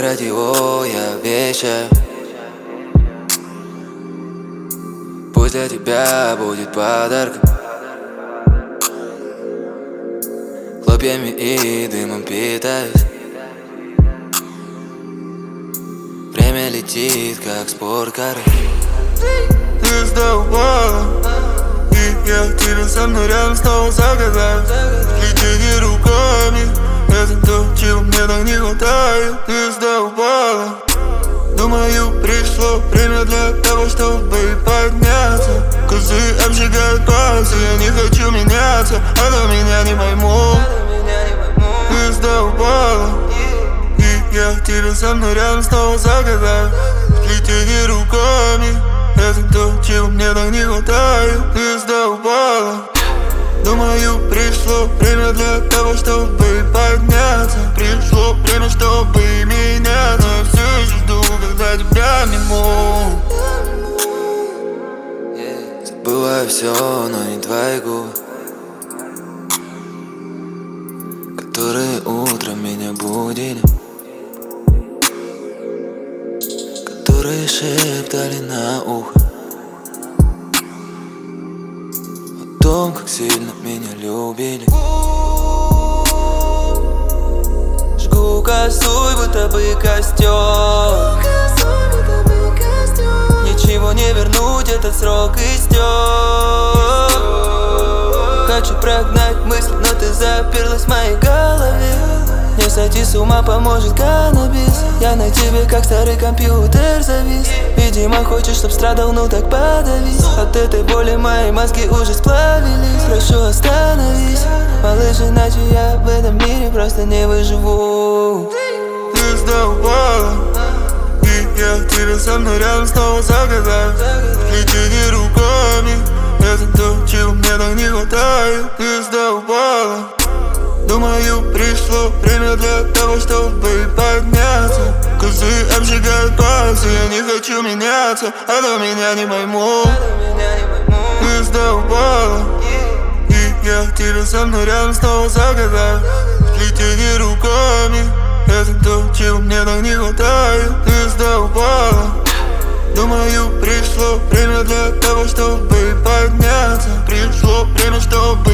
радио я вещаю. Пусть для тебя будет подарком, хлопьями и дымом питаюсь. Время летит, как спорткары. Ты задолбала, и я тебя со мной рядом снова загадаю. Летите руками, это то, чего мне так не хватает. Ты задолбала, думаю, пришло время для того, чтобы подняться. Козы обжигают пальцы, я не хочу меняться, а то меня не поймут. Ты задолбала, и я тебя со мной рядом снова загадаю. Летите руками, это то, чего мне так не хватает. Ты задолбала, думаю, пришло время для того, чтобы подняться. Пришло время, чтобы меняться. Но я все еще жду, когда тебя обниму. Забываю все, но не твои губы, которые утром меня будили, которые шептали на ухо о том, как сильно меня любили. Жгу косой, будто бы костер. Ничего не вернуть, этот срок истек. Хочу прогнать мысли, но ты заперлась в моей голове. Не сойти с ума поможет каннабис. Я на тебе как старый компьютер завис. Видимо, хочешь, чтоб страдал, ну так подавись. От этой боли мои мозги уже сплавились. Прошу, остановись, малыш, иначе я в этом мире просто не выживу. Ты задолбала, и я тебя со мной рядом снова загадаю. Летите руками, это то, чего мне так не хватает. Ты задолбала, думаю, пришло время для того, чтобы подняться. Козы обжигают пальцы, я не хочу меняться, а то меня не поймут. Ты задолбала, и я тебя со мной рядом снова загадаю. Летите руками, это то, чего мне так не хватает. Ты задолбала, думаю, пришло время для того, чтобы подняться. Пришло время, чтобы